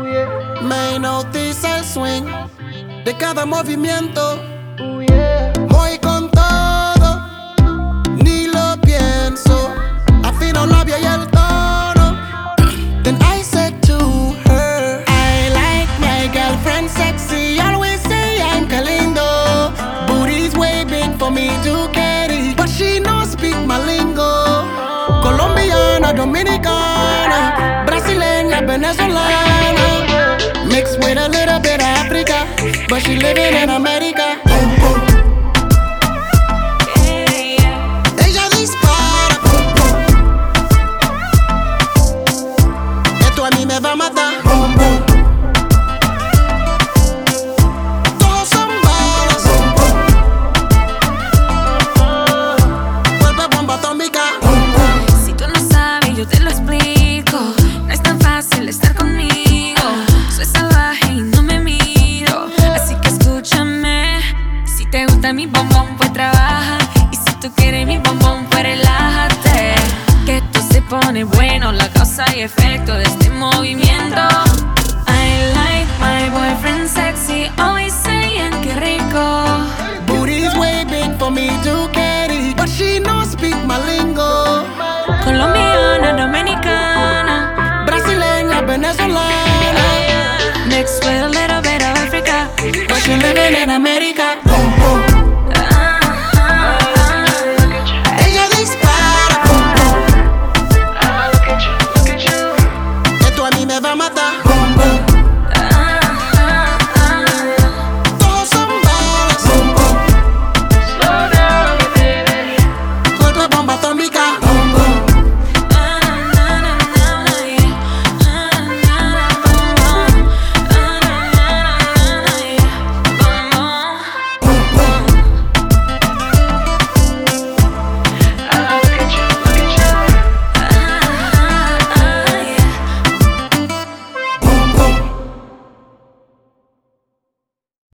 Me noticia el swing de cada movimiento. Voy con todo, ni lo pienso. Afino labio y el tono. Then I said to her, I like my girlfriend sexy. Always say I'm calindo. Booty's way big for me to carry, but she no speak my lingo. Colombiana, Dominicana, Brasileña, Venezolana, mixed with a little bit of Africa, but she living in America. Ella dispara, esto a mí me va a matar. Todos son balas, vuelve bomba atómica. Si tú no sabes, yo te lo explico. No es tan fácil estar conmigo. Soy salvaje y no me miro. Así que escúchame. Si te gusta mi bombón, pues trabaja. Y si tú quieres mi bombón, pues relájate. Que esto se pone bueno, la causa y efecto de este movimiento. I like my boyfriend sexy. Always saying que rico. Booty's way big for me to carry, but she no speak my lingo. Colombiana, dominicana, Brasileña, venezolana, mixed with a little bit of Africa. but she living in America.